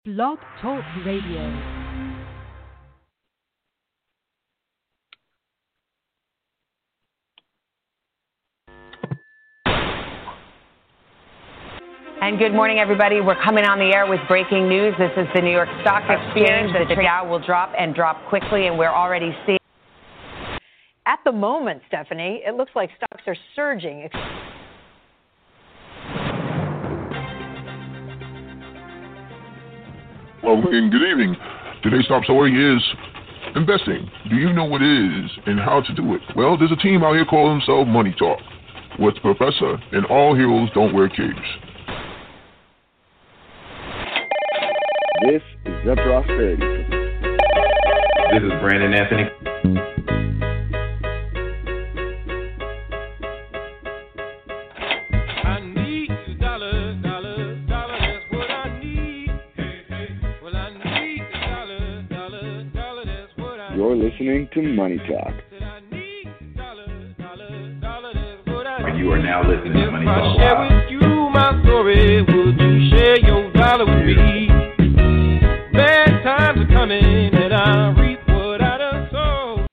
Blog Talk Radio. And good morning, everybody. We're coming on the air with breaking news. This is the New York Stock Exchange. The Dow will drop and drop quickly, and we're already seeing. At the moment, Stephanie, it looks like stocks are surging. Well, and good evening. Today's top story is investing. Do you know what it is and how to do it? Well, there's a team out here calling themselves Money Talk with Professor, and all heroes don't wear capes. This is The Prosperity. This is Brandon Anthony. You're listening to Money Talk. And you are now listening to Money Talk Share with you my story. Would you share your dollar with me? Bad times are coming, and I reap what I done sow.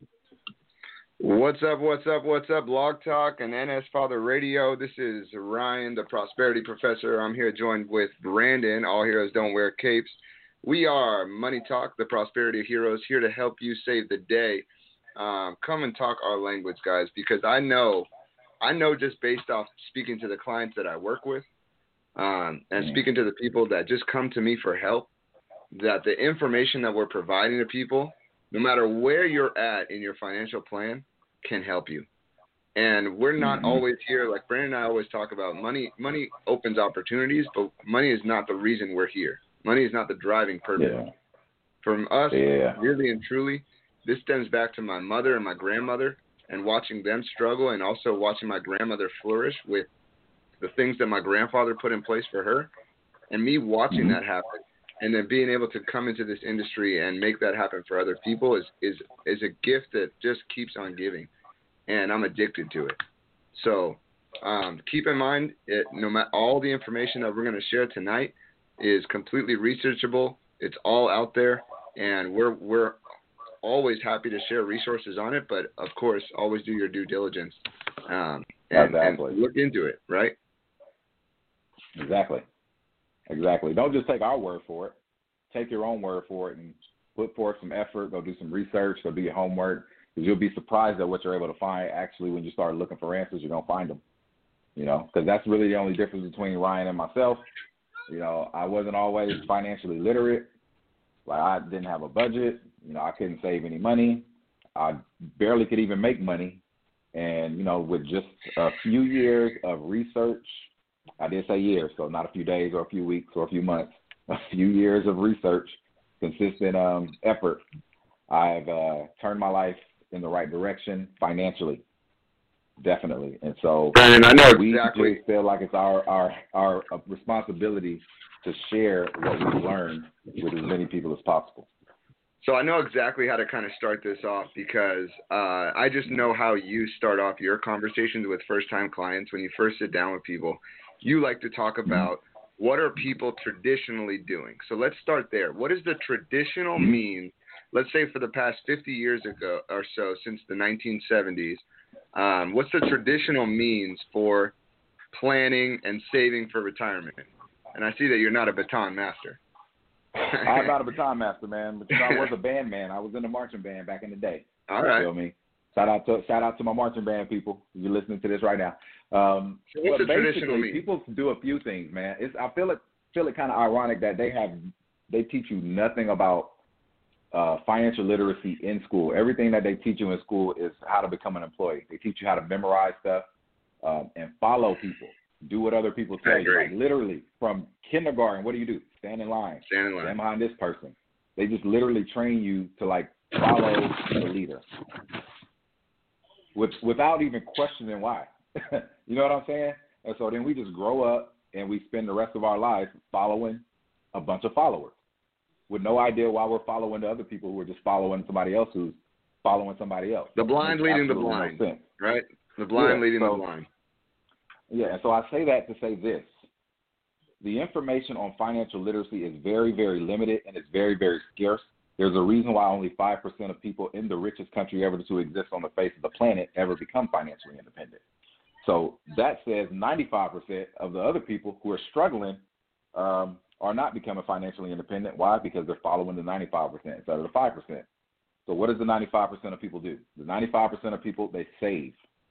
What's up, Blog Talk and NS Father Radio. This is Ryan, the Prosperity Professor. I'm here joined with Brandon. All heroes don't wear capes. We are Money Talk, the Prosperity Heroes, here to help you save the day. Come and talk our language, guys, because I know just based off speaking to the clients that I work with and speaking to the people that just come to me for help, that the information that we're providing to people, no matter where you're at in your financial plan, can help you. And we're not always here, like Brandon and I always talk about, money opens opportunities, but money is not the reason we're here. Money is not the driving purpose. Yeah. From us, really and truly, this stems back to my mother and my grandmother and watching them struggle, and also watching my grandmother flourish with the things that my grandfather put in place for her, and me watching that happen, and then being able to come into this industry and make that happen for other people is a gift that just keeps on giving, and I'm addicted to it. So keep in mind, no matter all the information that we're going to share tonight is completely researchable. It's all out there, and we're always happy to share resources on it, but of course, always do your due diligence and look into it, right? Exactly. Don't just take our word for it. Take your own word for it and put forth some effort. Go do some research. Go do your homework, because you'll be surprised at what you're able to find. Actually, when you start looking for answers, you're going to find them, because that's really the only difference between Ryan and myself. I wasn't always financially literate. Like, I didn't have a budget. I couldn't save any money. I barely could even make money. And, with just a few years of research, I did say years, so not a few days or a few weeks or a few months, a few years of research, consistent effort, I've turned my life in the right direction financially. Definitely. And so Brandon, I know we exactly. just feel like it's our responsibility to share what we've learned with as many people as possible. So I know exactly how to kind of start this off, because I just know how you start off your conversations with first-time clients. When you first sit down with people, you like to talk about what are people traditionally doing. So let's start there. What is the traditional means, let's say for the past 50 years ago or so, since the 1970s, what's the traditional means for planning and saving for retirement? And I see that you're not a baton master. I'm not a baton master, man, but I was a band man. I was in a marching band back in the day. All right. You feel me? Shout out to my marching band people. You're listening to this right now. So what's the traditional mean? People do a few things, man. I feel it kind of ironic that they teach you nothing about financial literacy in school. Everything that they teach you in school is how to become an employee. They teach you how to memorize stuff and follow people. Do what other people tell you. Like, literally, from kindergarten, what do? Stand in line. Stand behind this person. They just literally train you to, like, follow the leader without even questioning why. You know what I'm saying? And so then we just grow up and we spend the rest of our life following a bunch of followers with no idea why we're following the other people who are just following somebody else who's following somebody else. The blind leading the blind, right? The blind leading the blind. Yeah, and so I say that to say this. the information on financial literacy is very, very limited and it's very, very scarce. There's a reason why only 5% of people in the richest country ever to exist on the face of the planet ever become financially independent. So that says 95% of the other people who are struggling are not becoming financially independent. Why? Because they're following the 95% instead of the 5%. So what does the 95% of people do? The 95% of people, they save.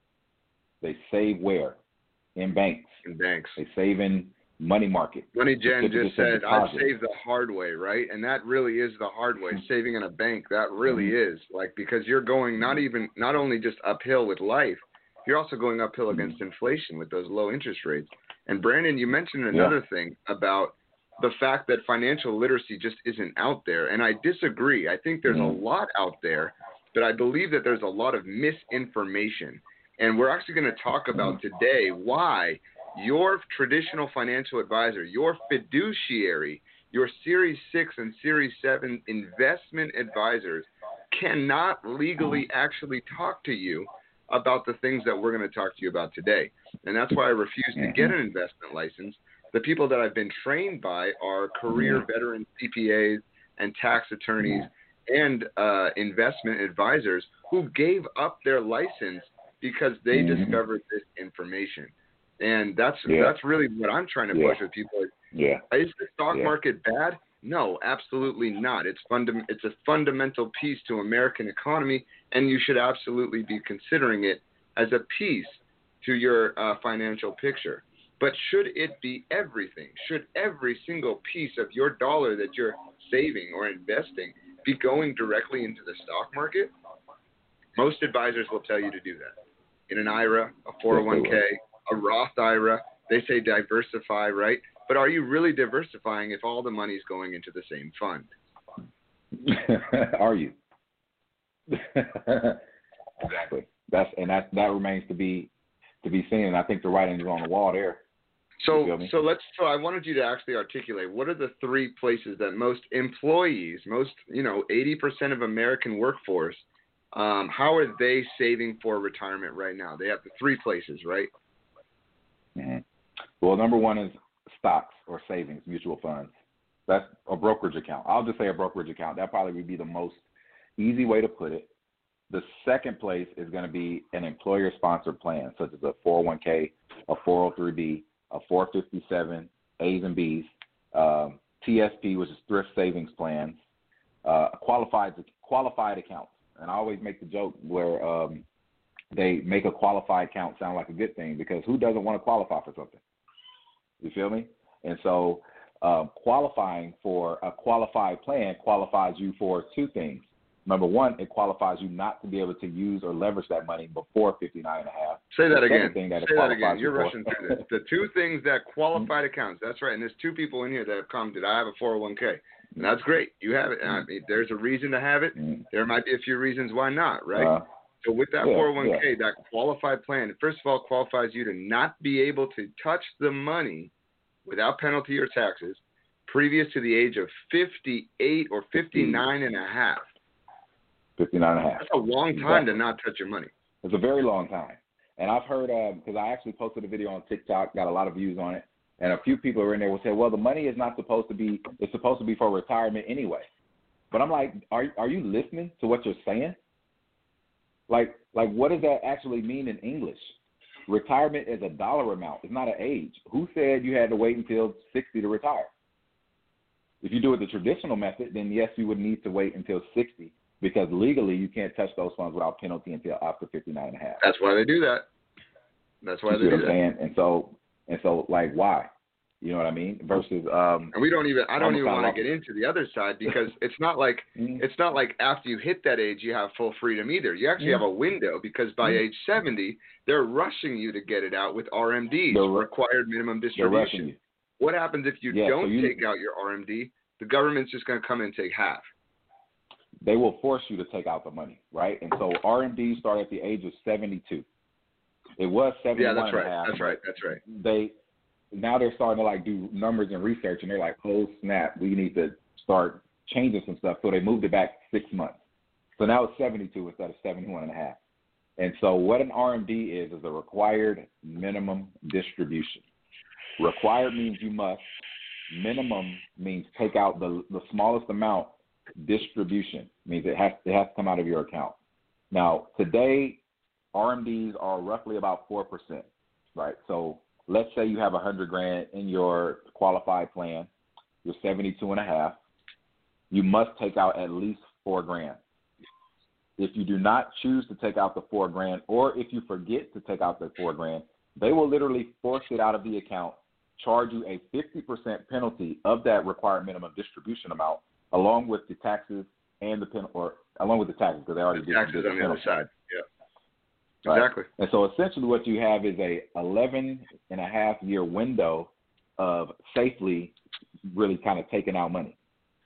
They save where? In banks. In banks. They save in money market. Money Jen just said, I'd save the hard way, right? And that really is the hard way. Saving in a bank, that really is. Like, because you're going not only just uphill with life, you're also going uphill against inflation with those low interest rates. And Brandon, you mentioned another thing about the fact that financial literacy just isn't out there. And I disagree. I think there's a lot out there, but I believe that there's a lot of misinformation. And we're actually going to talk about today why your traditional financial advisor, your fiduciary, your Series 6 and Series 7 investment advisors cannot legally actually talk to you about the things that we're going to talk to you about today. And that's why I refuse to get an investment license. The people that I've been trained by are career veteran CPAs and tax attorneys and investment advisors who gave up their license because they discovered this information. And that's really what I'm trying to push with people. Is the stock market bad? No, absolutely not. It's a fundamental piece to American economy, and you should absolutely be considering it as a piece to your financial picture. But should it be everything? Should every single piece of your dollar that you're saving or investing be going directly into the stock market? Most advisors will tell you to do that. In an IRA, a 401k, a Roth IRA, they say diversify, right? But are you really diversifying if all the money is going into the same fund? Are you? Exactly. That remains to be seen. And I think the writing is on the wall there. So I wanted you to actually articulate what are the three places that most employees, 80% of American workforce, how are they saving for retirement right now? They have the three places, right? Mm-hmm. Well, number one is stocks or savings, mutual funds. That's a brokerage account. I'll just say a brokerage account. That probably would be the most easy way to put it. The second place is going to be an employer-sponsored plan, such as a 401k, a 403b, a 457, A's and B's, TSP, which is thrift savings plans, qualified accounts. And I always make the joke where they make a qualified account sound like a good thing, because who doesn't want to qualify for something? You feel me? And so qualifying for a qualified plan qualifies you for two things. Number one, it qualifies you not to be able to use or leverage that money before 59 and a half. Say that again. Say that again. You're rushing through this. The two things that qualified accounts, that's right. And there's two people in here that have commented, I have a 401k. And that's great. You have it. I mean, there's a reason to have it. There might be a few reasons why not, right? So with that 401k, that qualified plan, first of all, qualifies you to not be able to touch the money without penalty or taxes previous to the age of 58 or 59 and a half. 59 and a half. That's a long time to not touch your money. It's a very long time. And I've heard, because I actually posted a video on TikTok, got a lot of views on it, and a few people are in there will say, well, the money is not supposed to be, it's supposed to be for retirement anyway. But I'm like, are you listening to what you're saying? Like what does that actually mean in English? Retirement is a dollar amount. It's not an age. Who said you had to wait until 60 to retire? If you do it the traditional method, then yes, you would need to wait until 60, because legally you can't touch those funds without penalty until after 59 and a half. That's why they do that. That's why they do that. And so like, why? You know what I mean? Versus and I don't even want to get into the other side, because it's not like after you hit that age you have full freedom either. You actually have a window, because by age 70 they're rushing you to get it out with RMDs, required minimum distribution. What happens if you don't take out your RMD? The government's just going to come in and take half. They will force you to take out the money, right? And so RMDs start at the age of 72. It was 71 and a half. That's right. Now they're starting to do numbers and research, and they're like, oh snap, we need to start changing some stuff. So they moved it back 6 months. So now it's 72 instead of 71 and a half. And so what an RMD is a required minimum distribution. Required means you must. Minimum means take out the smallest amount. Distribution means it has to come out of your account. Now, today, RMDs are roughly about 4%, right? So let's say you have $100,000 in your qualified plan. You're 72.5. You must take out at least $4,000. If you do not choose to take out the $4,000, or if you forget to take out the $4,000, they will literally force it out of the account, charge you a 50% penalty of that required minimum distribution amount, along with the taxes and along with the taxes, because they already did taxes on the other side. Yeah, right? Exactly. And so essentially, what you have is a 11.5-year window of safely really kind of taking out money.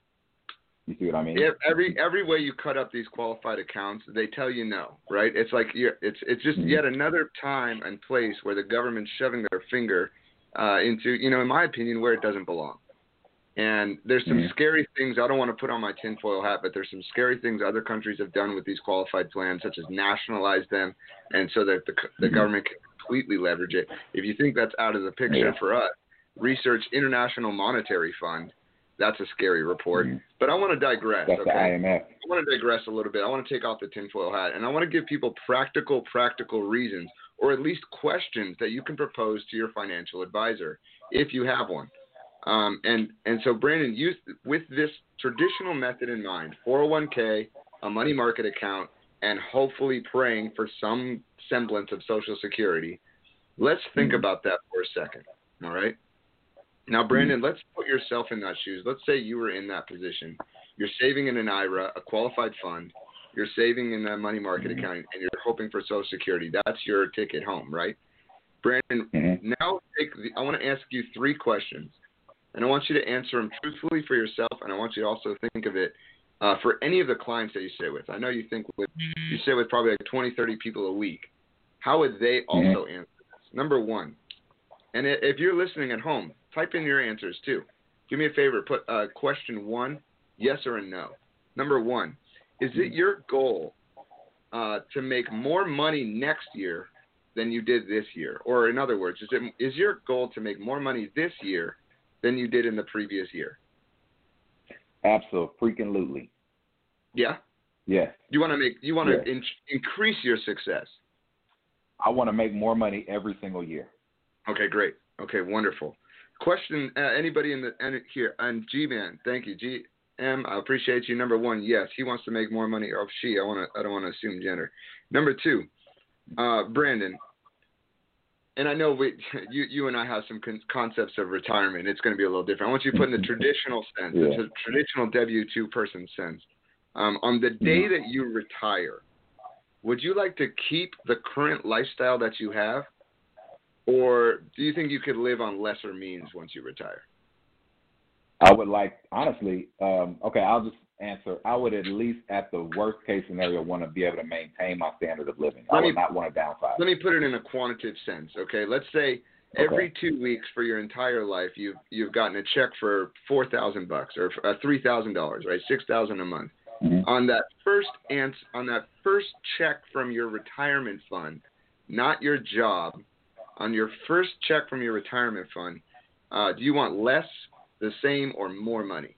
You see what I mean? Yeah, every way you cut up these qualified accounts, they tell you no, right? It's like it's just yet another time and place where the government's shoving their finger into, in my opinion, where it doesn't belong. And there's some scary things. I don't want to put on my tinfoil hat, but there's some scary things other countries have done with these qualified plans, such as nationalize them, and so that the government can completely leverage it. If you think that's out of the picture for us, research International Monetary Fund. That's a scary report. But I want to digress. That's okay? the IMF. I want to digress a little bit. I want to take off the tinfoil hat, and I want to give people practical reasons, or at least questions that you can propose to your financial advisor if you have one. And so, Brandon, with this traditional method in mind, 401k, a money market account, and hopefully praying for some semblance of Social Security, let's think about that for a second, all right? Now, Brandon, let's put yourself in that shoes. Let's say you were in that position. You're saving in an IRA, a qualified fund. You're saving in a money market account, and you're hoping for Social Security. That's your ticket home, right? Brandon, now I want to ask you 3 questions, and I want you to answer them truthfully for yourself, and I want you to also think of it for any of the clients that you stay with. I know you stay with probably like 20, 30 people a week. How would they also answer this? Number 1, and if you're listening at home, type in your answers too. Do me a favor, put question 1, yes or a no. Number 1, is it your goal to make more money next year than you did this year? Or in other words, is your goal to make more money this year than you did in the previous year? Absolutely. Yeah? Yes. You want to increase your success? I want to make more money every single year. Okay, great. Okay, wonderful. Question, anybody here, and G-Man, thank you. GM, I appreciate you. Number 1, yes, he wants to make more money, or she, I don't want to assume gender. Number 2, Brandon, and I know you and I have some concepts of retirement. It's going to be a little different. I want you to put in the traditional sense, the traditional W-2 person sense. On the day that you retire, would you like to keep the current lifestyle that you have? Or do you think you could live on lesser means once you retire? I would honestly, I'll just answer. I would at least, at the worst case scenario, want to be able to maintain my standard of living. I would not want to downsize. Let me put it in a quantitative sense, okay? Let's say every 2 weeks for your entire life, you've gotten a check for $4,000 or $3,000, right? $6,000 a month. On that first check from your retirement fund, not your job, on your first check from your retirement fund, do you want less, the same, or more money?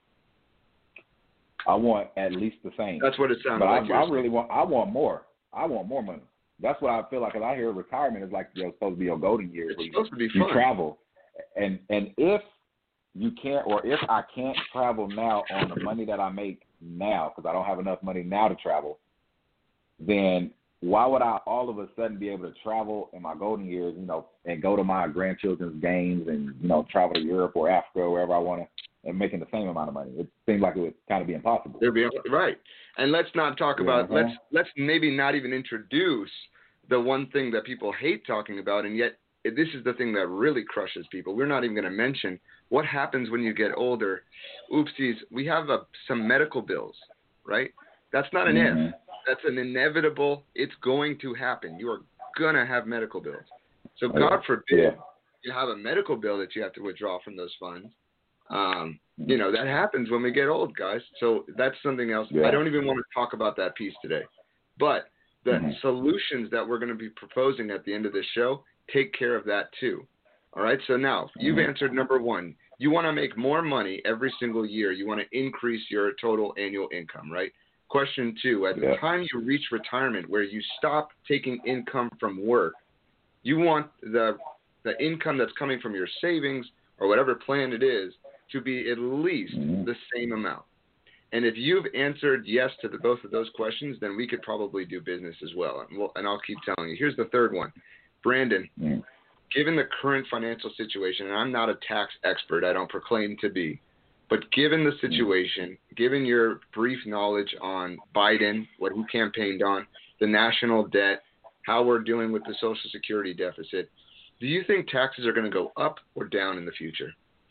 I want at least the same. That's what it sounds but like. I want more. I want more money. That's what I feel like. Cause I hear retirement is like supposed to be your golden years. It's supposed to be fun. You travel, and if you can't, or if I can't travel now on the money that I make now, because I don't have enough money now to travel, then why would I all of a sudden be able to travel in my golden years, and go to my grandchildren's games and, travel to Europe or Africa or wherever I want to, and making the same amount of money? It seems like it would kind of be impossible. Right. And let's not talk about, let's maybe not even introduce the one thing that people hate talking about, and yet this is the thing that really crushes people. We're not even going to mention what happens when you get older. Oopsies, we have some medical bills, right? That's not an if. That's an inevitable. It's going to happen. You are going to have medical bills. So God forbid you have a medical bill that you have to withdraw from those funds. That happens when we get old, guys. So that's something else. I don't even want to talk about that piece today. But the solutions that we're going to be proposing at the end of this show take care of that too. All right, so now you've answered number one. You want to make more money every single year. You want to increase your total annual income, right? Question two, at the time you reach retirement where you stop taking income from work, you want the income that's coming from your savings or whatever plan it is to be at least the same amount. And if you've answered yes to both of those questions, then we could probably do business as well. And I'll keep telling you. Here's the third one. Brandon, given the current financial situation, and I'm not a tax expert, I don't proclaim to be, but given the situation, given your brief knowledge on Biden, what he campaigned on, the national debt, how we're dealing with the Social Security deficit, do you think taxes are going to go up or down in the future?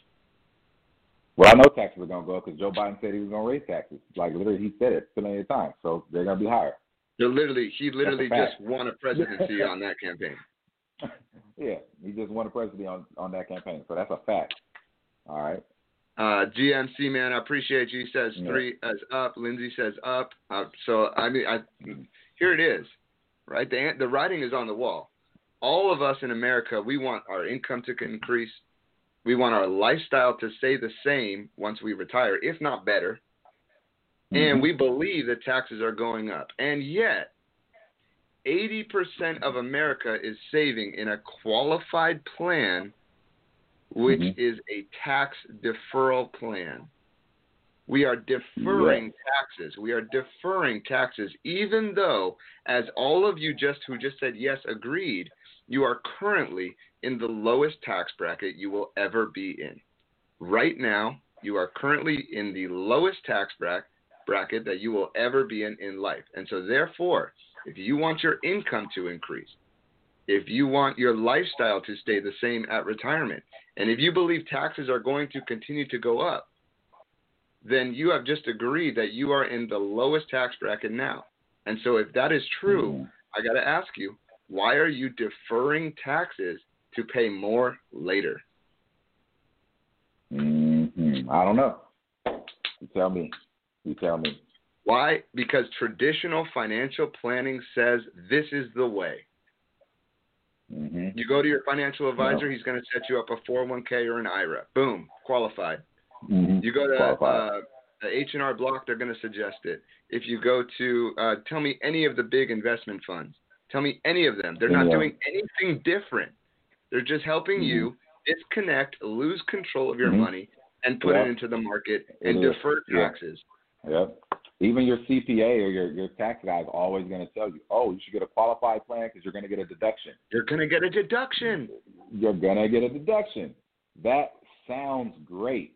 Well, I know taxes are going to go up because Joe Biden said he was going to raise taxes. Like, literally, he said it so many times. So they're going to be higher. He literally just won a presidency on that campaign. Yeah, he just won a presidency on that campaign. So that's a fact. All right. GMC, man, I appreciate you. He says 3 is up. Lindsay says up. So, I mean, here it is, right? The writing is on the wall. All of us in America, we want our income to increase. We want our lifestyle to stay the same once we retire, if not better. And we believe that taxes are going up. And yet, 80% of America is saving in a qualified plan, which is a tax deferral plan. We are deferring taxes. We are deferring taxes, even though, as all of you who just said yes agreed, you are currently in the lowest tax bracket you will ever be in. Right now, you are currently in the lowest tax bracket that you will ever be in life. And so therefore, if you want your income to increase, if you want your lifestyle to stay the same at retirement, and if you believe taxes are going to continue to go up, then you have just agreed that you are in the lowest tax bracket now. And so if that is true, I got to ask you, why are you deferring taxes to pay more later? I don't know. You tell me. Why? Because traditional financial planning says this is the way. You go to your financial advisor, he's going to set you up a 401k or an IRA. Boom, qualified. You go to H&R Block, they're going to suggest it. If you go to, tell me any of the big investment funds. Tell me any of them. They're not doing anything different. They're just helping you disconnect, lose control of your money, and put it into the market and defer taxes. Even your CPA or your tax guy is always going to tell you, you should get a qualified plan because you're going to get a deduction. You're going to get a deduction. That sounds great.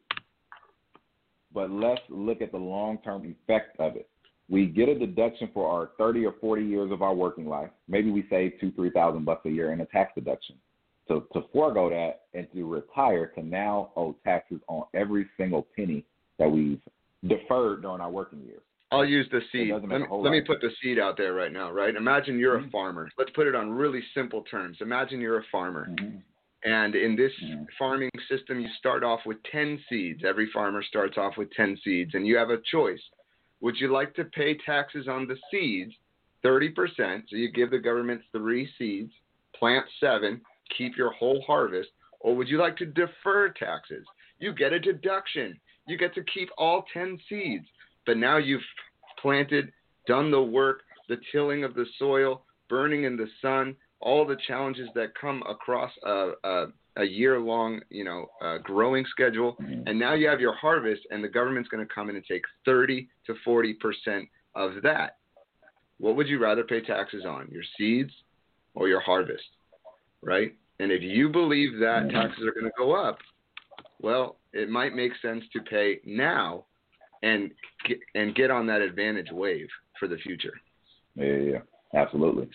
But let's look at the long-term effect of it. We get a deduction for our 30 or 40 years of our working life. Maybe we save $2,000-$3,000 a year in a tax deduction. So to forego that and to retire to now owe taxes on every single penny that we've deferred during our working years. I'll use the seed. Let me put the seed out there right now, right? Imagine you're a farmer. Let's put it on really simple terms. Imagine you're a farmer. And in this farming system, you start off with 10 seeds. Every farmer starts off with 10 seeds, and you have a choice. Would you like to pay taxes on the seeds, 30%, so you give the government 3 seeds, plant 7, keep your whole harvest, or would you like to defer taxes? You get a deduction. You get to keep all 10 seeds, but now you've planted, done the work, the tilling of the soil, burning in the sun, all the challenges that come across a year-long, growing schedule, and now you have your harvest, and the government's going to come in and take 30 to 40% of that. What would you rather pay taxes on, your seeds or your harvest, right? And if you believe that taxes are going to go up, well, it might make sense to pay now and get on that advantage wave for the future. Yeah, absolutely.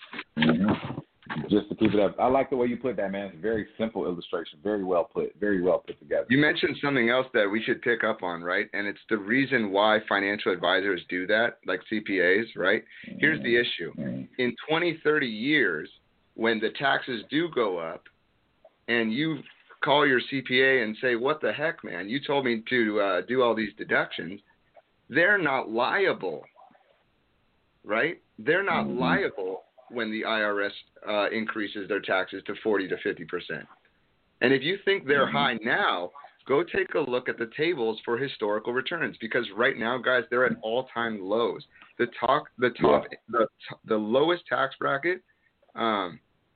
Just to keep it up. I like the way you put that, man. It's a very simple illustration. Very well put together. You mentioned something else that we should pick up on, right? And it's the reason why financial advisors do that, like CPAs, right? Here's the issue. In 20, 30 years, when the taxes do go up and you call your CPA and say, what the heck, man? You told me to do all these deductions. They're not liable, right? They're not liable when the IRS increases their taxes to 40 to 50%. And if you think they're high now, go take a look at the tables for historical returns, because right now, guys, they're at all-time lows. The lowest tax bracket, the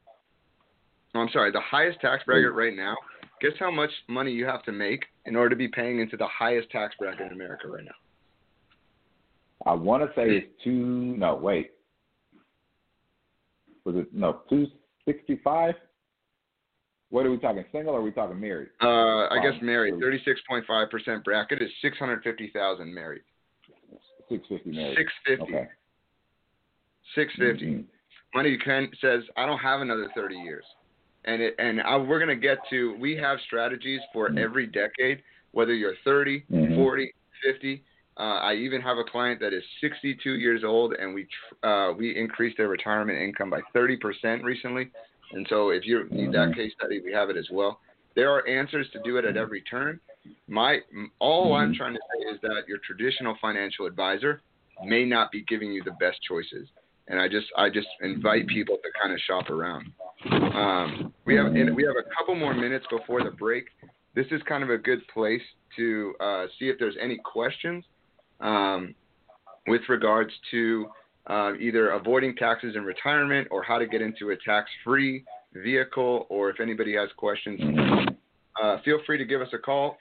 highest tax bracket right now. Guess how much money you have to make in order to be paying into the highest tax bracket in America right now? I want to say it's 265? What are we talking, single or are we talking married? I guess married. 36.5% bracket is $650,000 married. 650 married. 650. Okay. 650. Mm-hmm. Money says, I don't have another 30 years. We're going to get to, we have strategies for every decade, whether you're 30, 40, 50. I even have a client that is 62 years old, and we increased their retirement income by 30% recently. And so if you need that case study, we have it as well. There are answers to do it at every turn. All I'm trying to say is that your traditional financial advisor may not be giving you the best choices. And I just invite people to kind of shop around. We have a couple more minutes before the break. This is kind of a good place to see if there's any questions with regards to either avoiding taxes in retirement or how to get into a tax-free vehicle, or if anybody has questions, feel free to give us a call,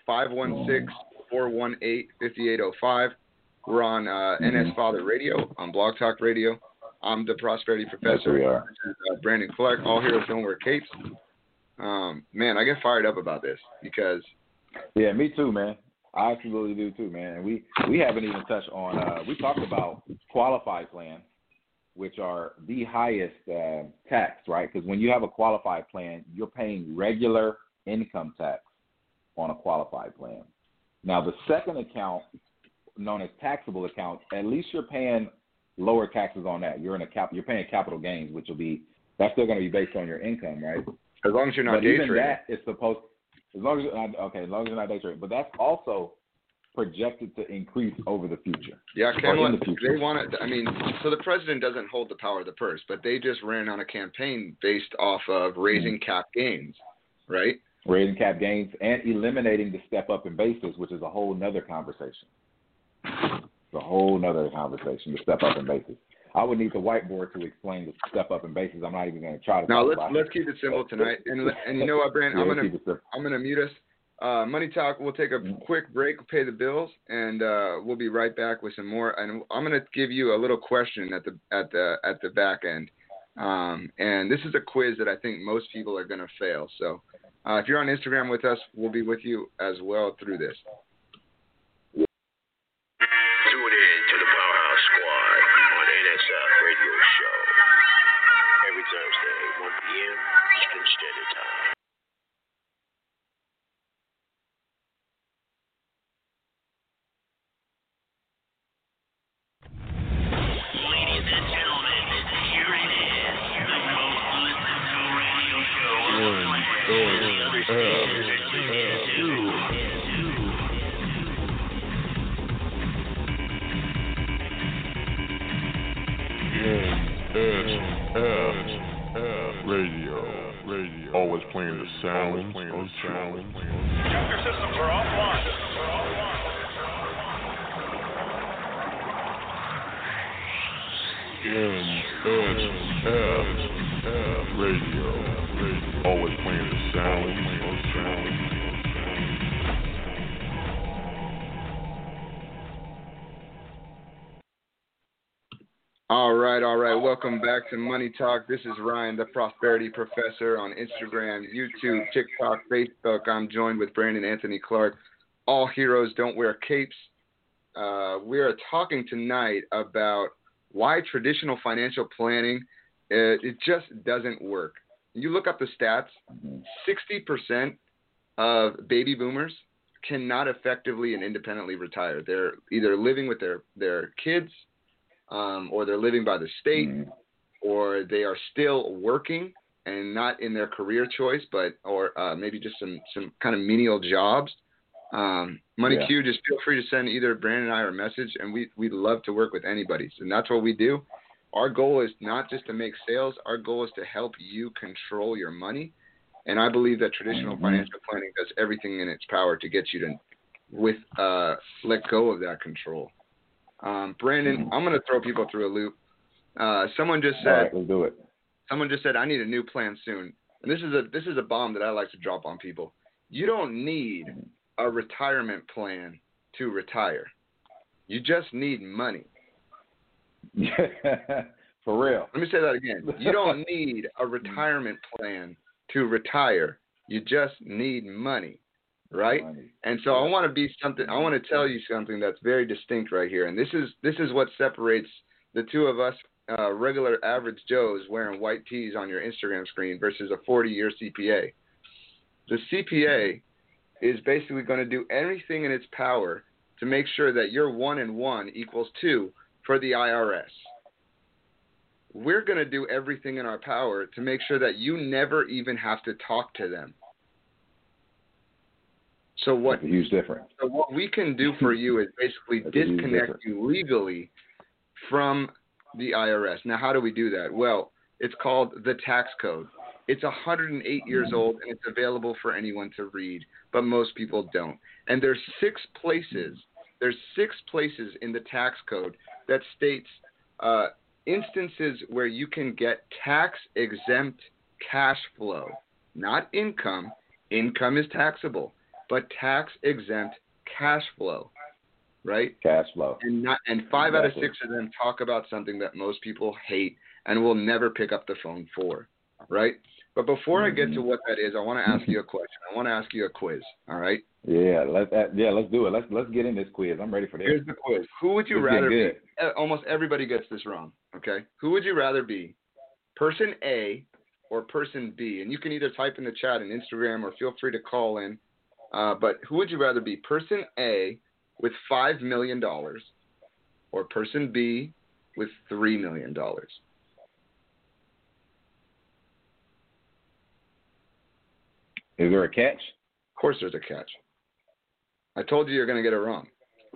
516-418-5805. We're on NS Father Radio, on Blog Talk Radio. I'm the Prosperity Professor. Yes, we are. Brandon Clark. All heroes don't wear capes. Man, I get fired up about this because... Yeah, me too, man. I absolutely do too, man. And we haven't even touched on, we talked about qualified plans, which are the highest tax, right? Because when you have a qualified plan, you're paying regular income tax on a qualified plan. Now, the second account, known as taxable account, at least you're paying lower taxes on that. You're paying capital gains, which will be, that's still going to be based on your income, right? As long as you're not day trading. That is supposed, as long as you're not day trading. But that's also projected to increase over the future. Yeah, Kamala, they want to, so the president doesn't hold the power of the purse, but they just ran on a campaign based off of raising cap gains, right? Raising cap gains and eliminating the step up in basis, which is a whole nother conversation. It's a whole nother conversation, the step up in basis. I would need the whiteboard to explain the step up in basis. I'm not even going to try to. Now let's keep it simple tonight. And you know what, Brandon? I'm gonna mute us. Money Talk. We'll take a quick break, pay the bills, and we'll be right back with some more. And I'm gonna give you a little question at the back end. And this is a quiz that I think most people are gonna fail. So if you're on Instagram with us, we'll be with you as well through this. Radio. Always playing the sound. Computer systems are offline. Radio. Always playing the sound. All right. Welcome back to Money Talk. This is Ryan, the Prosperity Professor, on Instagram, YouTube, TikTok, Facebook. I'm joined with Brandon Anthony Clark. All heroes don't wear capes. We are talking tonight about why traditional financial planning, it just doesn't work. You look up the stats, 60% of baby boomers cannot effectively and independently retire. They're either living with their kids, or they're living by the state, or they are still working and not in their career choice, or maybe just some kind of menial jobs. Q, just feel free to send either Brandon and I a message, and we'd love to work with anybody. And that's what we do. Our goal is not just to make sales. Our goal is to help you control your money And I believe that traditional financial planning does everything in its power to get you to let go of that control. Brandon, I'm going to throw people through a loop. Someone just said, all right, let's do it. Someone just said, I need a new plan soon. And this is a bomb that I like to drop on people. You don't need a retirement plan to retire. You just need money. For real. Let me say that again. You don't need a retirement plan to retire. You just need money, right? And so I want to tell you something that's very distinct right here. And this is what separates the two of us regular average Joes wearing white tees on your Instagram screen versus a 40-year CPA. The CPA is basically going to do everything in its power to make sure that your 1 and 1 equals 2 for the IRS. We're going to do everything in our power to make sure that you never even have to talk to them. So what? That's a huge difference. So what we can do for you is basically disconnect you legally from the IRS. Now, how do we do that? Well, it's called the tax code. It's 108 years old, and it's available for anyone to read, but most people don't. And there's 6 places. There's 6 places in the tax code that states instances where you can get tax-exempt cash flow, not income. Income is taxable, but tax-exempt cash flow, right? Cash flow. And 5 out of 6 of them talk about something that most people hate and will never pick up the phone for, right? But before I get to what that is, I want to ask you a question. I want to ask you a quiz, all right? Yeah, let's do it. Let's get in this quiz. I'm ready for this. Here's the quiz. Who would you rather be? Almost everybody gets this wrong, okay? Who would you rather be? Person A or person B? And you can either type in the chat on Instagram or feel free to call in. But who would you rather be? Person A with $5 million or person B with $3 million? Is there a catch? Of course there's a catch. I told you you're going to get it wrong.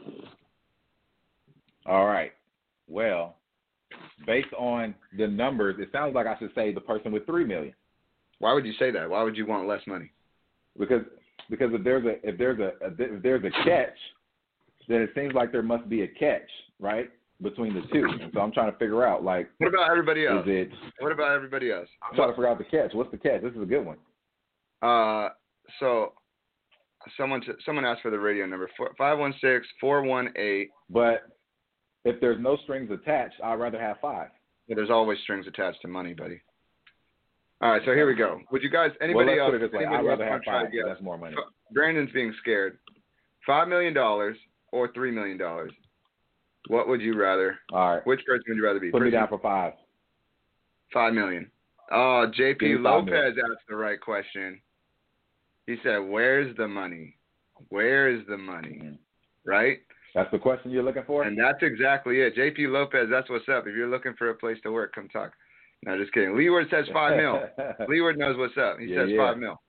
All right. Well, based on the numbers, it sounds like I should say the person with $3 million. Why would you say that? Why would you want less money? Because if there's a catch, then it seems like there must be a catch, right, between the two. And so I'm trying to figure out, like, what about everybody else? What about everybody else? I'm trying to figure out the catch. What's the catch? This is a good one. So someone asked for the radio number 516-418. But if there's no strings attached, I'd rather have 5. Yeah, there's always strings attached to money, buddy. All right, so here we go. Would you guys? Anybody else? Put it this way. I'd rather have 5. That's more money. Brandon's being scared. $5 million or $3 million? What would you rather? All right. Which person would you rather be? Put me down for 5. $5 million. Oh, JP Lopez asked the right question. He said, "Where's the money? Where is the money?" Right? That's the question you're looking for? And that's exactly it. JP Lopez, that's what's up. If you're looking for a place to work, come talk. No, just kidding. Leeward says $5 million. Leeward knows what's up. He says $5 million.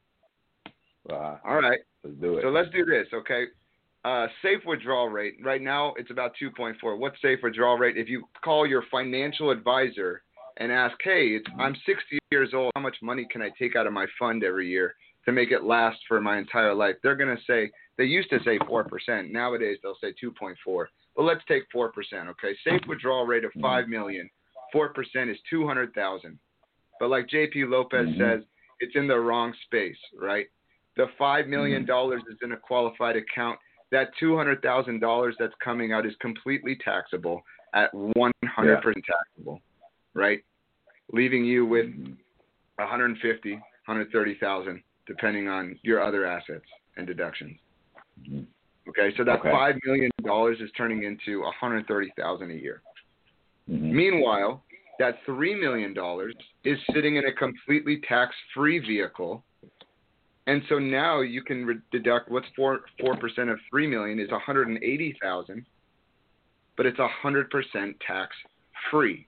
All right. Let's do it. So let's do this, okay? Safe withdrawal rate. Right now, it's about 2.4. What's safe withdrawal rate? If you call your financial advisor and ask, hey, I'm 60 years old, how much money can I take out of my fund every year to make it last for my entire life? They're going to say, they used to say 4%. Nowadays, they'll say 2.4. But let's take 4%, okay? Safe withdrawal rate of $5 million. 4% is $200,000. But like JP Lopez says, it's in the wrong space, right? The $5 million is in a qualified account. That $200,000 that's coming out is completely taxable at 100% taxable, right? Leaving you with $150,000, $130,000, depending on your other assets and deductions. Okay, so that $5 million is turning into $130,000 a year. Meanwhile, that $3 million is sitting in a completely tax-free vehicle. And so now you can deduct what's 4% of $3 million is $180,000, but it's 100% tax-free.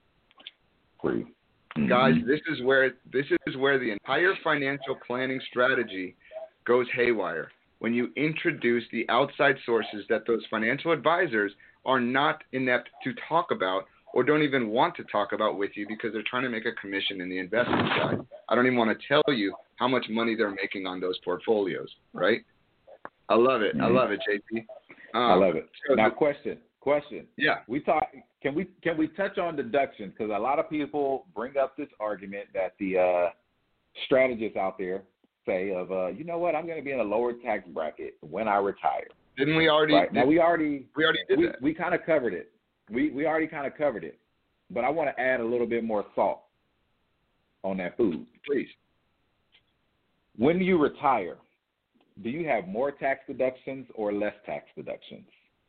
Guys, this is where the entire financial planning strategy goes haywire. When you introduce the outside sources that those financial advisors are not inept to talk about or don't even want to talk about with you because they're trying to make a commission in the investment side. I don't even want to tell you how much money they're making on those portfolios, right? I love it. I love it, JP. I love it. So now, question. Yeah. Can we touch on deductions? Because a lot of people bring up this argument that the strategists out there say of, you know what, I'm going to be in a lower tax bracket when I retire. Didn't we already? Right. Now we already did that. We kind of covered it. We already kind of covered it, but I want to add a little bit more salt on that food. Please. When you retire, do you have more tax deductions or less tax deductions?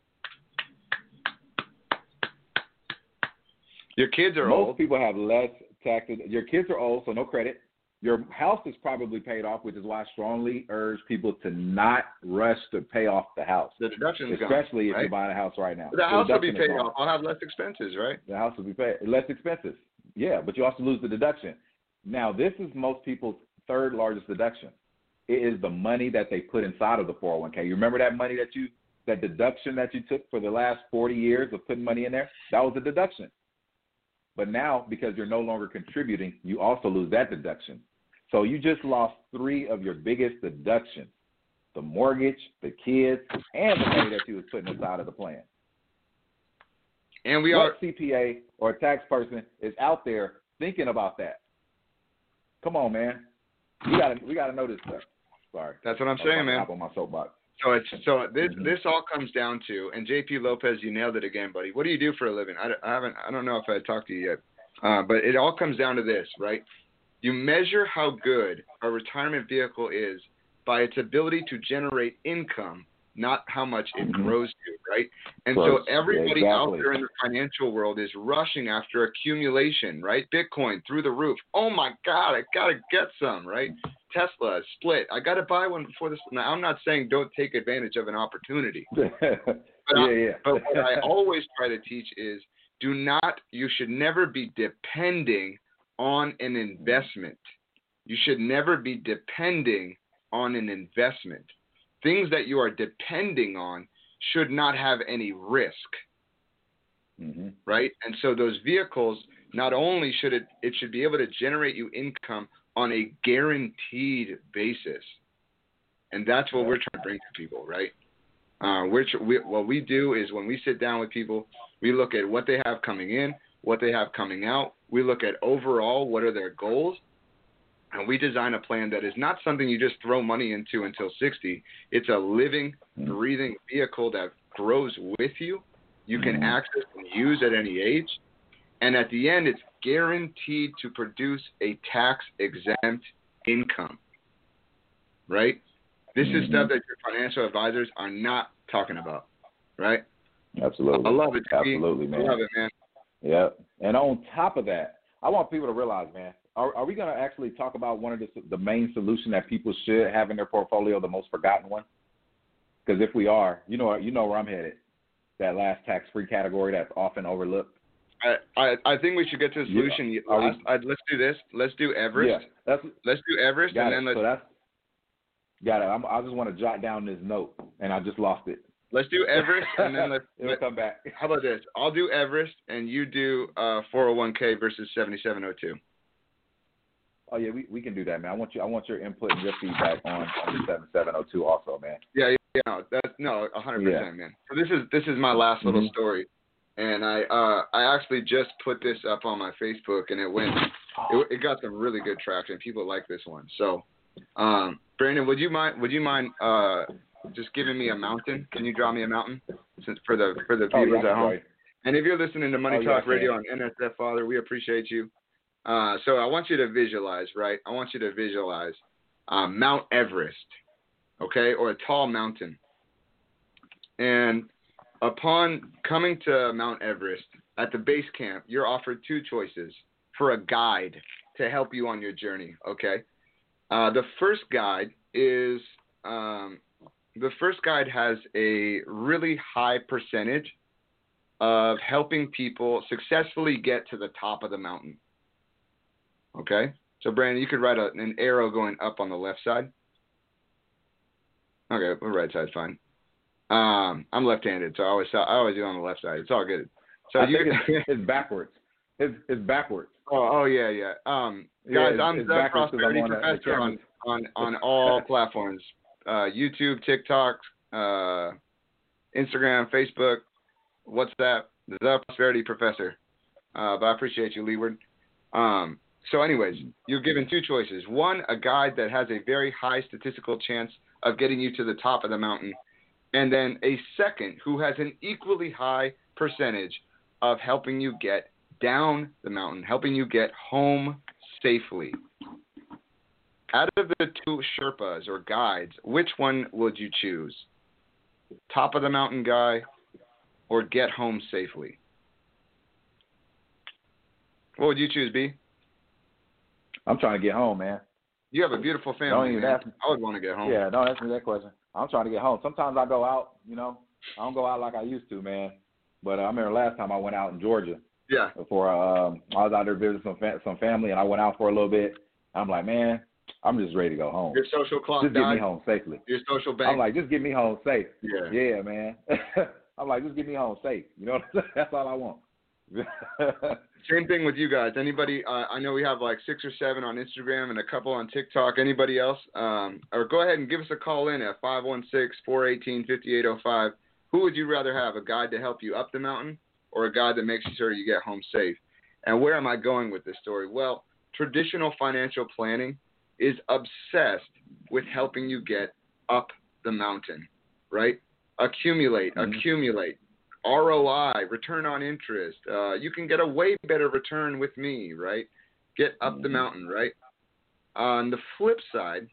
Your kids are old. Most people have less tax. Your kids are old, so no credit. Your house is probably paid off, which is why I strongly urge people to not rush to pay off the house. The deduction's especially gone, right? if you're buying a house right now. The house will be paid off. I'll have less expenses, right? The house will be paid less expenses. Yeah, but you also lose the deduction. Now, this is most people's third largest deduction. It is the money that they put inside of the 401k. You remember that money that deduction that you took for the last 40 years of putting money in there? That was a deduction. But now, because you're no longer contributing, you also lose that deduction. So you just lost 3 of your biggest deductions: the mortgage, the kids, and the money that you was putting inside of the plan. And what CPA or a tax person is out there thinking about that? Come on, man. We gotta know this stuff. Sorry. That's what I'm saying, man. Hop on my soapbox. So this all comes down to, and JP Lopez, you nailed it again, buddy. What do you do for a living? I don't know if I talked to you yet, but it all comes down to this, right? You measure how good a retirement vehicle is by its ability to generate income, not how much it grows to, right? And so everybody out there in the financial world is rushing after accumulation, right? Bitcoin through the roof. Oh my God, I gotta get some, right? Tesla split. I gotta buy one before this. Now, I'm not saying don't take advantage of an opportunity, but what I always try to teach is you should never be depending on an investment. You should never be depending on an investment. Things that you are depending on should not have any risk, right? And so those vehicles, not only should it should be able to generate you income on a guaranteed basis, and that's what we're trying to bring to people, right? What we do is when we sit down with people, we look at what they have coming in, what they have coming out. We look at overall what are their goals, and we design a plan that is not something you just throw money into until 60. It's a living, breathing vehicle that grows with you. You can access and use at any age. And at the end, it's guaranteed to produce a tax-exempt income, right? This is stuff that your financial advisors are not talking about, right? Absolutely. I love it, Absolutely, man. I love it, man. Yeah. And on top of that, I want people to realize, man, are we going to actually talk about one of the main solution that people should have in their portfolio, the most forgotten one? Because if we are, you know where I'm headed, that last tax-free category that's often overlooked. I think we should get to a solution. Let's do this. Let's do Everest. Yeah, let's do Everest, and then let's. So got it. I just want to jot down this note, and I just lost it. Let's do Everest, and then it'll come back. How about this? I'll do Everest, and you do 401k versus 7702. Oh yeah, we can do that, man. I want your input and your feedback on the 7702 also, man. Yeah, no, 100%, man. So this is my last little story, and I actually just put this up on my Facebook, and it got some really good traction. People like this one. So, Brandon, would you mind just giving me a mountain? Can you draw me a mountain for the viewers at home? Right. And if you're listening to Money Talk Radio on NSF Father, we appreciate you. So I want you to visualize, right? I want you to visualize Mount Everest, okay, or a tall mountain. And upon coming to Mount Everest, at the base camp, you're offered 2 choices for a guide to help you on your journey, okay? The first guide has a really high percentage of helping people successfully get to the top of the mountain. Okay? So, Brandon, you could write an arrow going up on the left side. Okay, the right side's fine. I'm left-handed, so I always do it on the left side. It's all good. So I think it's backwards. It's backwards. Oh yeah. Guys, I'm the Prosperity Professor on all platforms. YouTube, TikTok, Instagram, Facebook, WhatsApp, the Prosperity Professor. But I appreciate you, Leeward. So anyways, you're given two choices. One, a guide that has a very high statistical chance of getting you to the top of the mountain. And then a second who has an equally high percentage of helping you get down the mountain, helping you get home safely. Out of the two Sherpas or guides, which one would you choose? Top of the mountain guy or get home safely? What would you choose, B? I'm trying to get home, man. You have a beautiful family. Don't even ask me. I would want to get home. Yeah, don't ask me that question. I'm trying to get home. Sometimes I go out, I don't go out like I used to, man. But I remember last time I went out in Georgia. Yeah. Before I was out there visiting some family, and I went out for a little bit. I'm like, man, I'm just ready to go home. Your social clock just died. Get me home safely. Your social bank. I'm like, just get me home safe. Yeah. Yeah, man. I'm like, just get me home safe. That's all I want. Same thing with you guys. Anybody? I know we have like 6 or 7 on Instagram and a couple on TikTok. Anybody else? Or go ahead and give us a call in at 516-418-5805. Who would you rather have? A guide to help you up the mountain or a guide that makes sure you get home safe? And where am I going with this story? Well, traditional financial planning is obsessed with helping you get up the mountain, right? Accumulate. ROI, return on interest. You can get a way better return with me, right? Get up the mountain, right? On the flip side,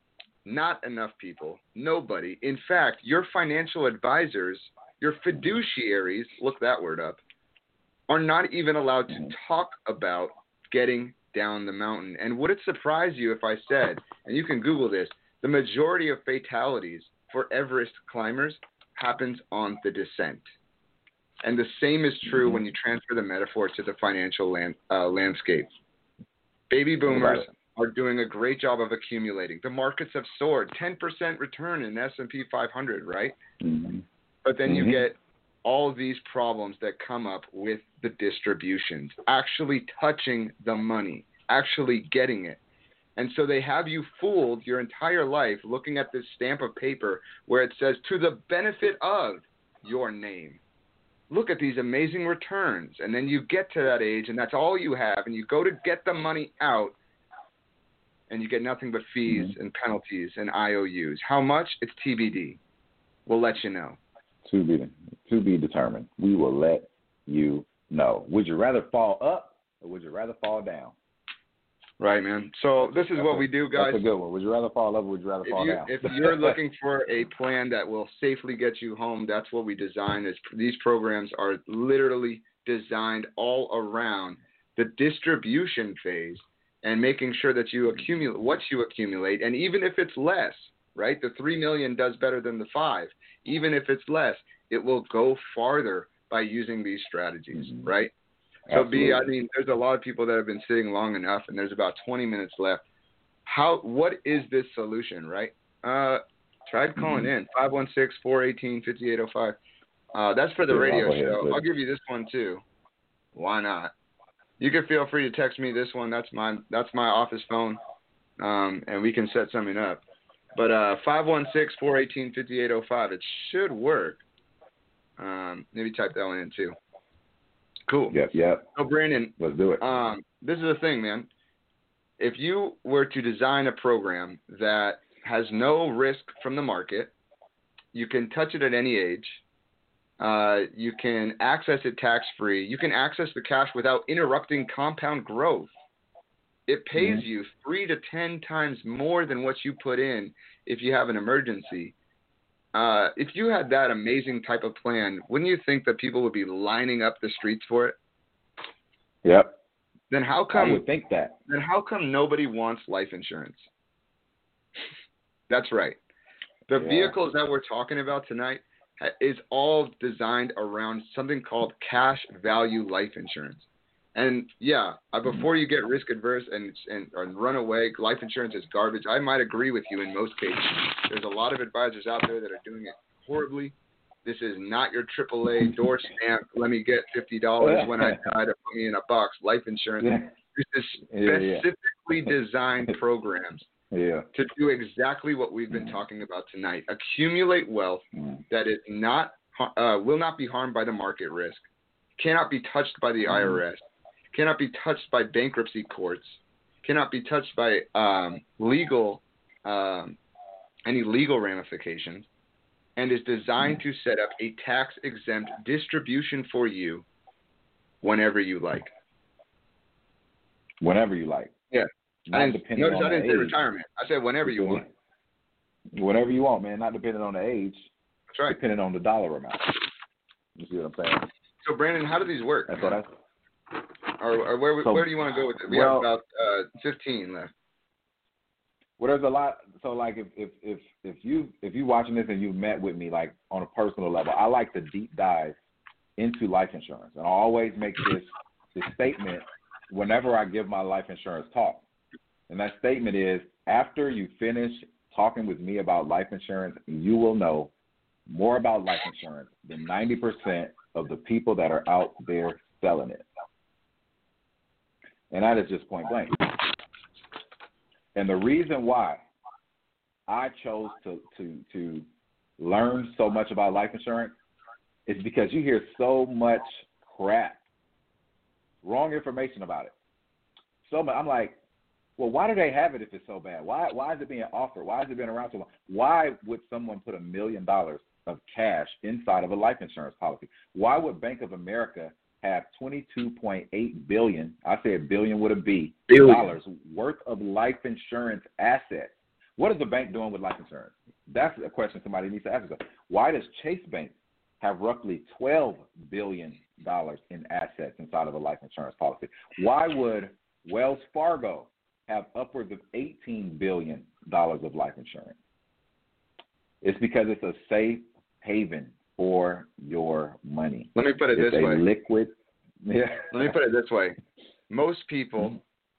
not enough people, nobody. In fact, your financial advisors, your fiduciaries, look that word up, are not even allowed to talk about getting down the mountain. And would it surprise you if I said, and you can Google this, the majority of fatalities for Everest climbers happens on the descent. And the same is true when you transfer the metaphor to the financial landscape. Baby boomers are doing a great job of accumulating. The markets have soared, 10% return in S&P 500, right? Mm-hmm. But then you get all of these problems that come up with the distributions, actually touching the money, actually getting it. And so they have you fooled your entire life looking at this stamp of paper where it says, to the benefit of your name. Look at these amazing returns. And then you get to that age, and that's all you have, and you go to get the money out, and you get nothing but fees and penalties and IOUs. How much? It's TBD. We'll let you know. To be determined. We will let you know. Would you rather fall up or would you rather fall down? Right, man. So this is what we do, guys. That's a good one. Would you rather fall up or would you rather fall down? If you're looking for a plan that will safely get you home, that's what we design. These programs are literally designed all around the distribution phase and making sure that you accumulate what you accumulate. And even if it's less, right, the 3 million does better than the 5. Even if it's less, it will go farther by using these strategies, right? Absolutely. So, B, there's a lot of people that have been sitting long enough, and there's about 20 minutes left. What is this solution, right? Try calling in, 516-418-5805. That's for the radio show. I'll give you this one, too. Why not? You can feel free to text me this one. That's my office phone, and we can set something up. But 516-418-5805. It should work. Maybe type that one in, too. Cool. Yep. So, Brandon, let's do it. This is the thing, man. If you were to design a program that has no risk from the market, you can touch it at any age, you can access it tax-free, you can access the cash without interrupting compound growth. It pays you 3 to 10 times more than what you put in if you have an emergency. If you had that amazing type of plan, wouldn't you think that people would be lining up the streets for it? Yep. Then how come? I would think that. Then how come nobody wants life insurance? That's right. The vehicles that we're talking about tonight is all designed around something called cash value life insurance. And before you get risk adverse and run away, life insurance is garbage. I might agree with you in most cases. There's a lot of advisors out there that are doing it horribly. This is not your AAA door stamp. Let me get $50 when I die to put me in a box. Life insurance. This is specifically designed programs to do exactly what we've been talking about tonight. Accumulate wealth that is not will not be harmed by the market risk, cannot be touched by the IRS, cannot be touched by bankruptcy courts, cannot be touched by any legal ramifications, and is designed to set up a tax-exempt distribution for you whenever you like. Whenever you like. Yeah. Notice I didn't say retirement. I said whenever you want. Whatever you want, man. Not depending on the age. That's right. Depending on the dollar amount. You see what I'm saying? So, Brandon, how do these work? That's what I said. Or where do you want to go with it? We have about 15 left. Well, there's a lot. So, like, if you watching this and you've met with me, like, on a personal level, I like to deep dive into life insurance, and I always make this statement whenever I give my life insurance talk. And that statement is, after you finish talking with me about life insurance, you will know more about life insurance than 90% of the people that are out there selling it. And that is just point blank. And the reason why I chose to learn so much about life insurance is because you hear so much crap, wrong information about it. So much, I'm like, well, why do they have it if it's so bad? Why is it being offered? Why has it been around so long? Why would someone put $1 million of cash inside of a life insurance policy? Why would Bank of America have $22.8 billion, I said billion with a B, dollars worth of life insurance assets? What is the bank doing with life insurance? That's a question somebody needs to ask themselves. Why does Chase Bank have roughly $12 billion in assets inside of a life insurance policy? Why would Wells Fargo have upwards of $18 billion of life insurance? It's because it's a safe haven for your money. Let me put it this way. Liquid. Yeah. Let me put it this way. Most people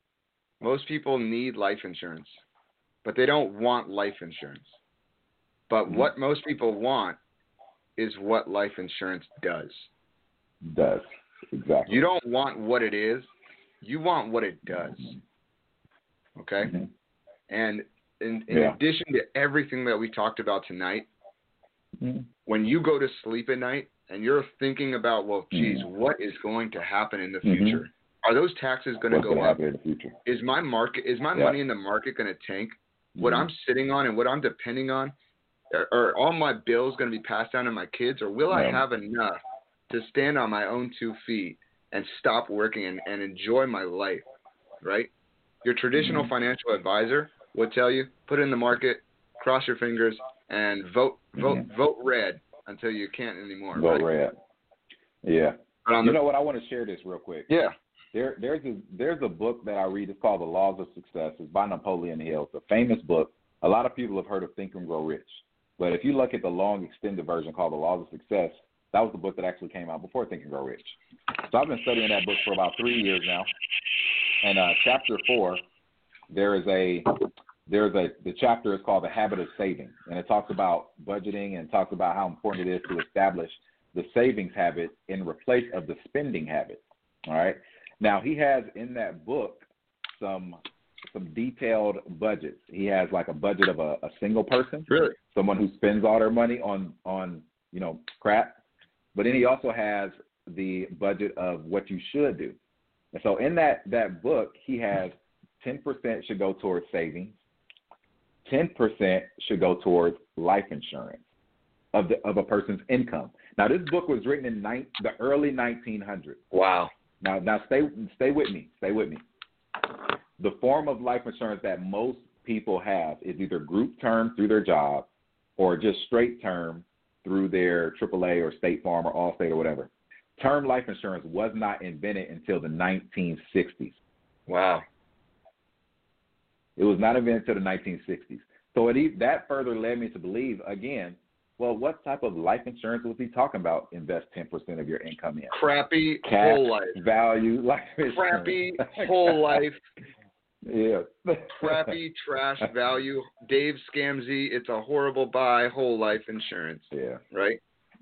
need life insurance, but they don't want life insurance. But what most people want is what life insurance does. Does. Exactly. You don't want what it is. You want what it does. Okay? Mm-hmm. And in addition to everything that we talked about tonight, when you go to sleep at night and you're thinking about, well, geez, what is going to happen in the future? Are those taxes going to go up? In the future? Is my money in the market going to tank? What I'm sitting on and what I'm depending on, are all my bills going to be passed down to my kids, or will I have enough to stand on my own 2 feet and stop working and enjoy my life, right? Your traditional financial advisor would tell you, put it in the market, cross your fingers, and vote red until you can't anymore. Vote red. Yeah. But you know what? I want to share this real quick. Yeah. There's a book that I read. It's called The Laws of Success. It's by Napoleon Hill. It's a famous book. A lot of people have heard of Think and Grow Rich. But if you look at the long extended version called The Laws of Success, that was the book that actually came out before Think and Grow Rich. So I've been studying that book for about 3 years now. And chapter 4, the chapter is called The Habit of Saving, and it talks about budgeting and talks about how important it is to establish the savings habit in replace of the spending habit. All right. Now he has in that book some detailed budgets. He has like a budget of a single person, really, someone who spends all their money on crap. But then he also has the budget of what you should do. And so in that book, he has 10% should go towards savings, 10% should go towards life insurance of a person's income. Now, this book was written in the early 1900s. Wow. Now stay with me. Stay with me. The form of life insurance that most people have is either group term through their job or just straight term through their AAA or State Farm or Allstate or whatever. Term life insurance was not invented until the 1960s. Wow. It was not invented until the 1960s. So that further led me to believe, again, well, what type of life insurance was he talking about? Invest 10% of your income in. Crappy cash whole life. Value life insurance. Crappy whole life. Yeah. Crappy trash value. Dave Scamsey, it's a horrible buy, whole life insurance. Yeah. Right?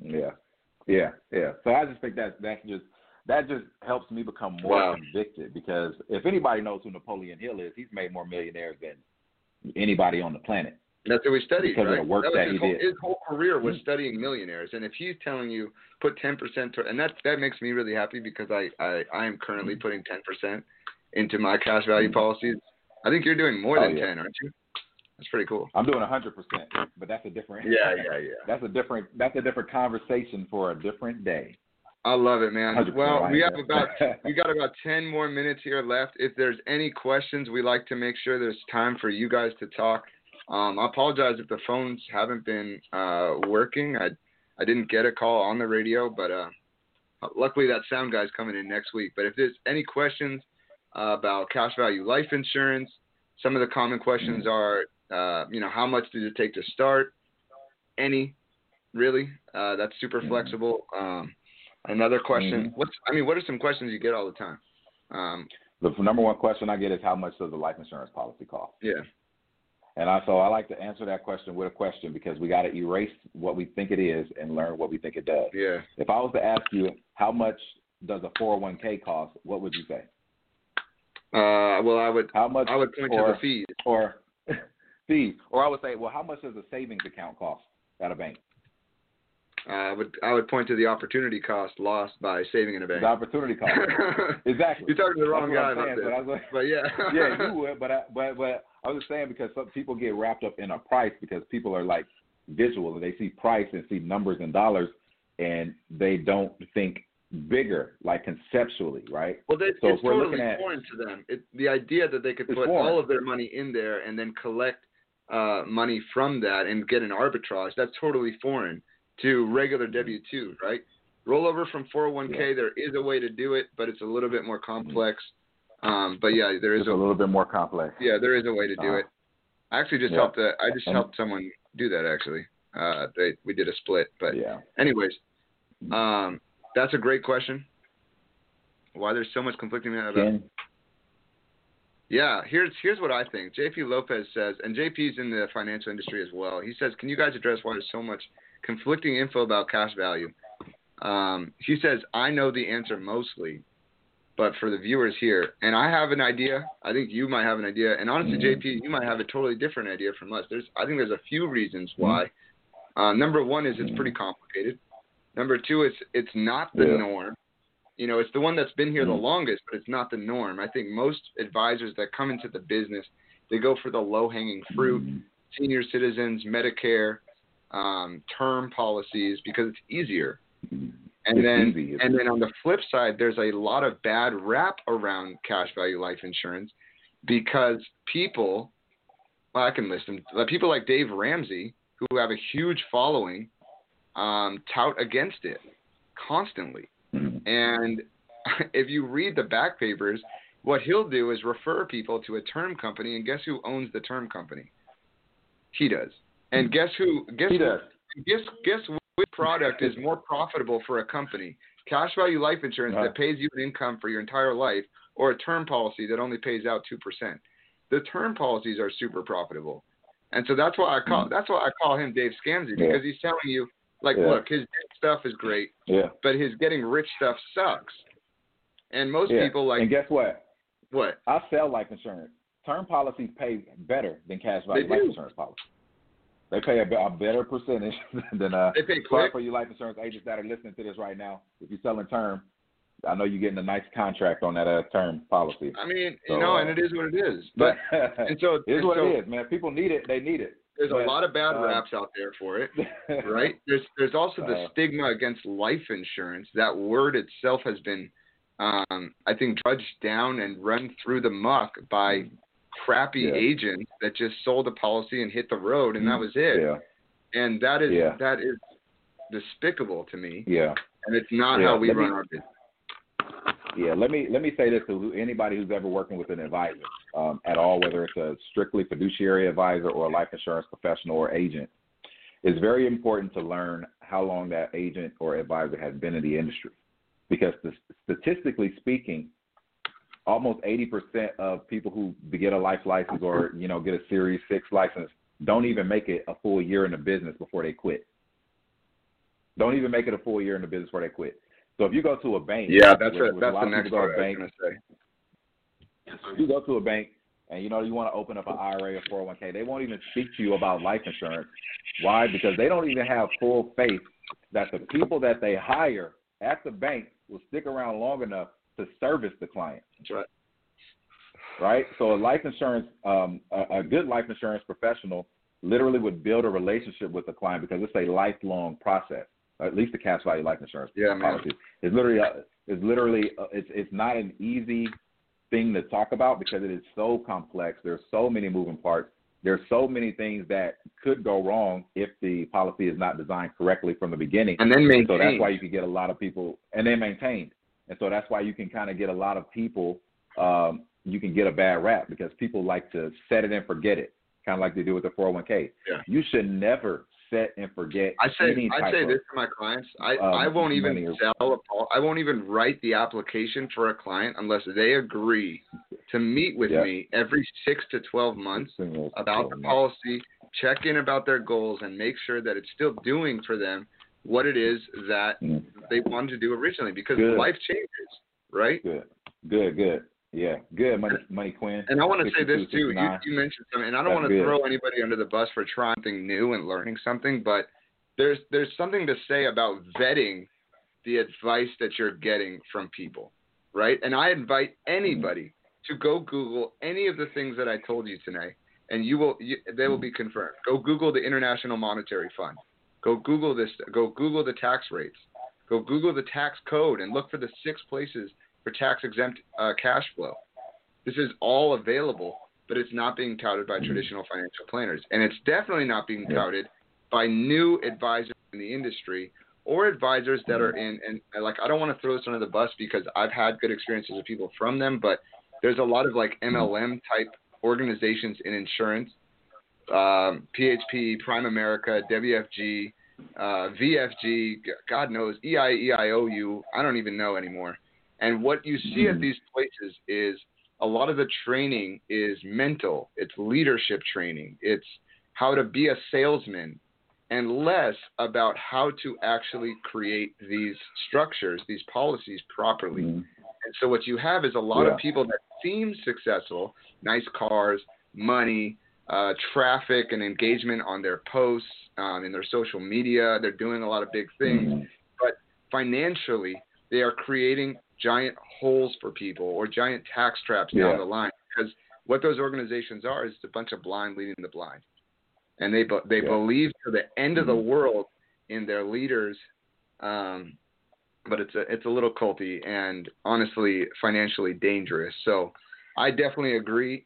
Yeah. So I just think that just helps me become more convicted, because if anybody knows who Napoleon Hill is, he's made more millionaires than anybody on the planet. That's what we studied, because right? of the work that he did. His whole career was studying millionaires, and if he's telling you put 10%, and that makes me really happy, because I am currently putting 10% into my cash value policies. I think you're doing more than 10, aren't you? That's pretty cool. I'm doing 100%, but that's a different. Yeah. That's a different conversation for a different day. I love it, man. Well, we got about 10 more minutes here left. If there's any questions, we like to make sure there's time for you guys to talk. I apologize if the phones haven't been working. I didn't get a call on the radio, but luckily that sound guy's coming in next week. But if there's any questions about cash value life insurance, some of the common questions are, how much does it take to start? Any, really? That's super flexible. Another question. What are some questions you get all the time? The number one question I get is, how much does a life insurance policy cost? Yeah. And so I like to answer that question with a question, because we got to erase what we think it is and learn what we think it does. Yeah. If I was to ask you, how much does a 401k cost, what would you say? Well, I would point to the fees. Or fees. Or I would say, well, how much does a savings account cost at a bank? I would point to the opportunity cost lost by saving in a bank. The opportunity cost. Exactly. You're talking to the wrong guy about this. But yeah. Yeah, you would. But I was just saying, because some people get wrapped up in a price, because people are like visual, and they see price and see numbers and dollars, and they don't think bigger, like conceptually, right? Well, so it's totally foreign to them. The idea that they could put all of their money in there and then collect money from that and get an arbitrage, that's totally foreign to regular W-2, right? Rollover from 401k, there is a way to do it, but it's a little bit more complex. But yeah, there is a little bit more complex. Yeah, there is a way to do it. I actually just helped someone do that, actually. We did a split, but anyways, that's a great question. Why there's so much conflicting about. Yeah, here's what I think. JP Lopez says, and JP's in the financial industry as well. He says, can you guys address why there's so much conflicting info about cash value? He says, I know the answer mostly, but for the viewers here, and I have an idea. I think you might have an idea, and honestly, JP, you might have a totally different idea from us. I think there's a few reasons why. Number one is it's pretty complicated. Number two is it's not the norm. It's the one that's been here the longest, but it's not the norm. I think most advisors that come into the business, they go for the low-hanging fruit, senior citizens, Medicare, term policies, because it's easier. And then on the flip side, there's a lot of bad rap around cash value life insurance, because people, I can list them, people like Dave Ramsey, who have a huge following, tout against it constantly. And if you read the back papers, what he'll do is refer people to a term company, and guess who owns the term company? He does. And guess which product is more profitable for a company? Cash value life insurance that pays you an income for your entire life, or a term policy that only pays out 2%. The term policies are super profitable. And so that's why I call him Dave Scamsey, because he's telling you, look, his stuff is great, but his getting rich stuff sucks. And most people And guess what? What? I sell life insurance. Term policies pay better than cash value life insurance policies. They pay a better percentage than they pay quick. For you life insurance agents that are listening to this right now. If you're selling term, I know you're getting a nice contract on that term policy. I mean, and it is what it is. But and so it is what it is, man. If people need it, they need it. There's a lot of bad raps out there for it, right? There's also the stigma against life insurance. That word itself has been, I think, drudged down and run through the muck by crappy agents that just sold a policy and hit the road, and that was it. And that is despicable to me. And it's not how we run our business. Let me say this to anybody who's ever working with an advisor at all, whether it's a strictly fiduciary advisor or a life insurance professional or agent. It's very important to learn how long that agent or advisor has been in the industry, because statistically speaking, almost 80% of people who get a life license or get a Series 6 license don't even make it a full year in the business before they quit. Don't even make it a full year in the business before they quit. So if you go to a bank, yeah, that's which the a next part I was going to say. So if you go to a bank and, you want to open up an IRA or 401k, they won't even speak to you about life insurance. Why? Because they don't even have full faith that the people that they hire at the bank will stick around long enough to service the client. That's right. Right? So a life insurance, a good life insurance professional literally would build a relationship with the client because it's a lifelong process. At least the cash value life insurance policy. It's not an easy thing to talk about because it is so complex. There's so many moving parts. There's so many things that could go wrong if the policy is not designed correctly from the beginning. And then maintained. So that's why you can get a lot of people, and then maintained. And so that's why you can kind of get a lot of people, you can get a bad rap because people like to set it and forget it, kind of like they do with the 401k. Yeah. You should never set and forget. I say this to my clients. I won't even I won't even write the application for a client unless they agree to meet with me every 6 to 12 months about the policy, check in about their goals, and make sure that it's still doing for them what it is that they wanted to do originally because life changes, right? Good. Yeah, good, Money Quinn. And I want to say this, too. You mentioned something, and I don't want to throw anybody under the bus for trying something new and learning something, but there's something to say about vetting the advice that you're getting from people, right? And I invite anybody to go Google any of the things that I told you today, and they will be confirmed. Go Google the International Monetary Fund. Go Google this. Go Google the tax rates. Go Google the tax code and look for the 6 places for tax-exempt cash flow. This is all available, but it's not being touted by traditional financial planners. And it's definitely not being touted by new advisors in the industry or advisors that are in, and like, I don't want to throw this under the bus because I've had good experiences with people from them, but there's a lot of like MLM-type organizations in insurance, PHP, Prime America, WFG, VFG, God knows, EIOU, I don't even know anymore. And what you see at these places is a lot of the training is mental. It's leadership training. It's how to be a salesman and less about how to actually create these structures, these policies properly. And so what you have is a lot of people that seem successful, nice cars, money, traffic and engagement on their posts, in their social media. They're doing a lot of big things. But financially, they are creating giant holes for people or giant tax traps down the line because what those organizations are is a bunch of blind leading the blind. And they believe to the end of the world in their leaders, but it's a little culty and honestly financially dangerous. So I definitely agree,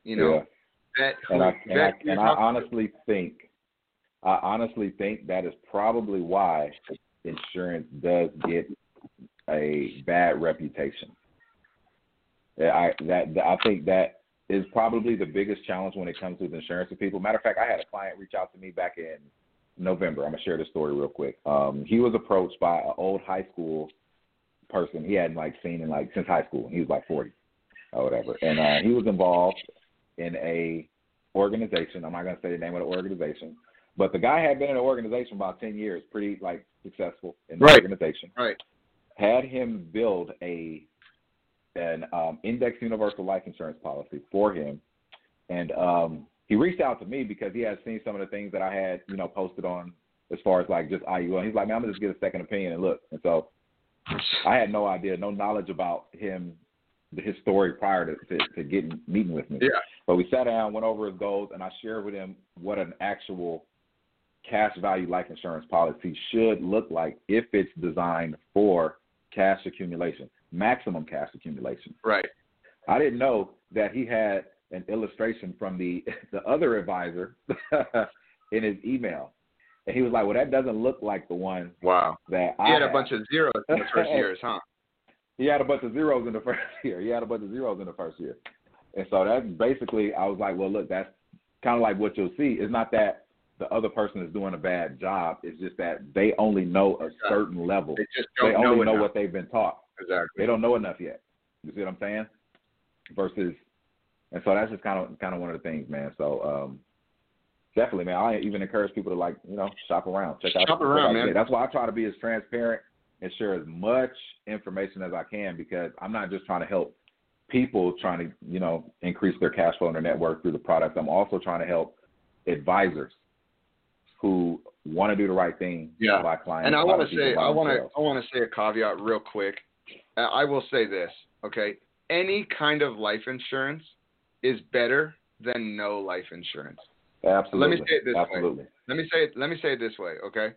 I honestly think that is probably why insurance does get a bad reputation. I think that is probably the biggest challenge when it comes to insurance to people. Matter of fact, I had a client reach out to me back in November. I'm gonna share this story real quick. He was approached by an old high school person he hadn't seen in since high school. He was 40 or whatever, and he was involved in a organization. I'm not gonna say the name of the organization, but the guy had been in the organization about 10 years, pretty successful in the organization. Right. Had him build an index universal life insurance policy for him, and he reached out to me because he had seen some of the things that I had posted on as far as just IUL. He's like, man, I'm gonna just get a second opinion and look. And so I had no idea, no knowledge about him, his story prior to meeting with me. Yeah. But we sat down, went over his goals, and I shared with him what an actual cash value life insurance policy should look like if it's designed for cash accumulation, maximum cash accumulation. Right. I didn't know that he had an illustration from the other advisor in his email. And he was like, well, that doesn't look like the one that I had. He had a bunch of zeros in the first years, huh? He had a bunch of zeros in the first year. And so that's basically, I was like, well, look, that's kind of like what you'll see. It's not that the other person is doing a bad job. It's just that they only know a certain level. They just don't only know enough. what they've been taught. Exactly. They don't know enough yet. You see what I'm saying? And so that's just kind of one of the things, man. So Definitely, man. I even encourage people to, like, shop around. Shop around, man. That's why I try to be as transparent and share as much information as I can, because I'm not just trying to help people trying to, increase their cash flow and their net worth through the product. I'm also trying to help advisors who want to do the right thing by clients. And I want to say a caveat real quick. I will say this, okay? Any kind of life insurance is better than no life insurance. Absolutely. Let me say it this way. Let me say it this way, okay?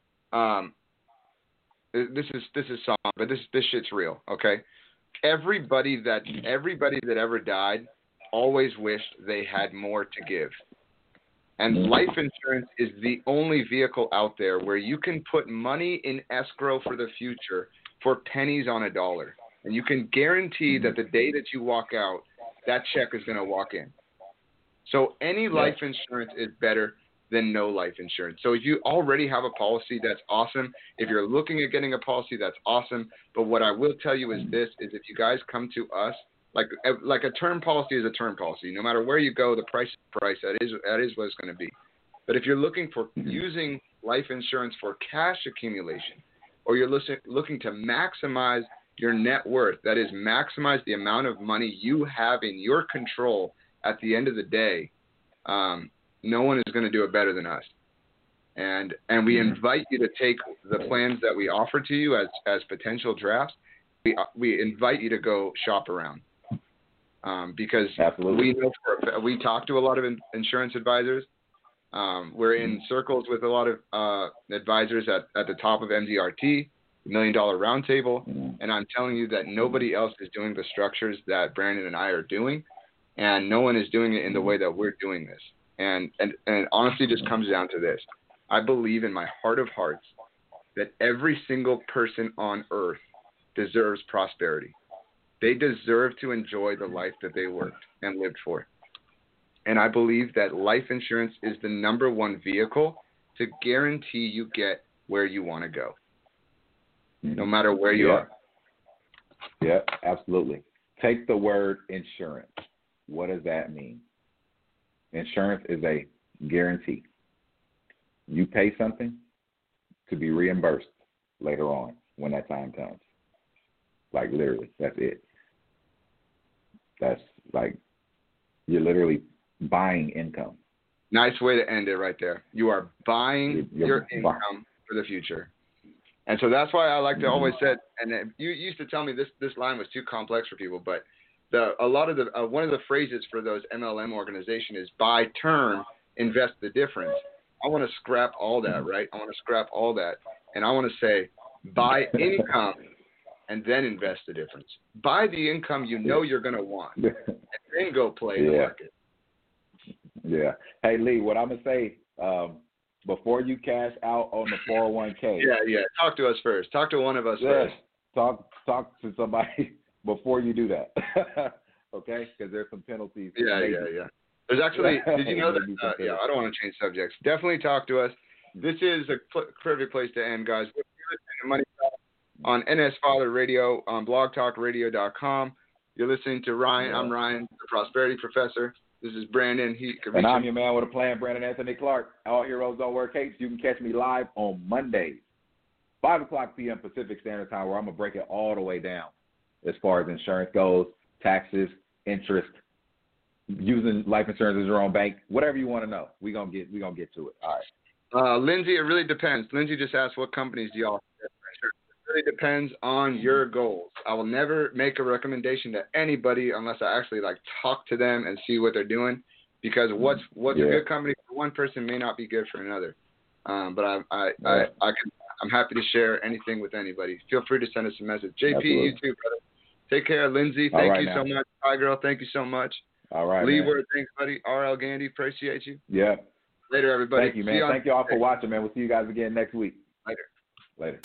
This is something, but this shit's real, okay? Everybody that ever died always wished they had more to give. And life insurance is the only vehicle out there where you can put money in escrow for the future for pennies on a dollar. And you can guarantee that the day that you walk out, that check is going to walk in. So any life insurance is better than no life insurance. So if you already have a policy, that's awesome. If you're looking at getting a policy, that's awesome. But what I will tell you is this, is if you guys come to us, like a term policy is a term policy. No matter where you go, the price is the price. That is what it's going to be. But if you're looking for using life insurance for cash accumulation, or you're looking to maximize your net worth, that is, maximize the amount of money you have in your control at the end of the day, no one is going to do it better than us. And we invite you to take the plans that we offer to you as potential drafts. We invite you to go shop around. Because we talk to a lot of insurance advisors. We're in circles with a lot of advisors at the top of MDRT, $1 Million Roundtable, and I'm telling you that nobody else is doing the structures that Brandon and I are doing, and no one is doing it in the way that we're doing this. And it honestly just comes down to this. I believe in my heart of hearts that every single person on earth deserves prosperity. They deserve to enjoy the life that they worked and lived for. And I believe that life insurance is the number one vehicle to guarantee you get where you want to go, no matter where you are. Yeah, absolutely. Take the word insurance. What does that mean? Insurance is a guarantee. You pay something to be reimbursed later on when that time comes. Like, literally, that's it. That's like, you're literally buying income. Nice way to end it right there. You are buying your income for the future. And so that's why I like to always say, and you used to tell me this line was too complex for people, but one of the phrases for those MLM organizations is buy term, invest the difference. I want to scrap all that, right? I want to scrap all that, and I want to say buy income and then invest the difference. Buy the income you know you're going to want, and then go play the market. Yeah. Hey, Lee, what I'm going to say, before you cash out on the 401k. Yeah. Talk to us first. Talk to one of us first. Talk to somebody before you do that. Okay? Because there's some penalties. Yeah. There's actually, did you know that? I don't want to change subjects. Definitely talk to us. This is a perfect place to end, guys. We're listening to Money Talk on NS Father Radio, on blogtalkradio.com. You're listening to Ryan. I'm Ryan, the Prosperity Professor. This is Brandon. And I'm your man with a plan, Brandon Anthony Clark. All heroes don't wear capes. You can catch me live on Mondays, 5 o'clock p.m. Pacific Standard Time, where I'm going to break it all the way down as far as insurance goes, taxes, interest, using life insurance as your own bank, whatever you want to know. We're gonna get to it. All right. Lindsay, it really depends. Lindsay just asked what companies do y'all have for insurance. It really depends on your goals. I will never make a recommendation to anybody unless I actually talk to them and see what they're doing, because what's a good company for one person may not be good for another. But I'm happy to share anything with anybody. Feel free to send us a message. JP, you too, brother. Take care. Lindsay, thank you so much. Hi, girl, thank you so much. All right, Lee Word, thanks, buddy. RL Gandy, appreciate you. Yeah. Later, everybody. Thank you, man. Thank you all for watching, man. We'll see you guys again next week. Later.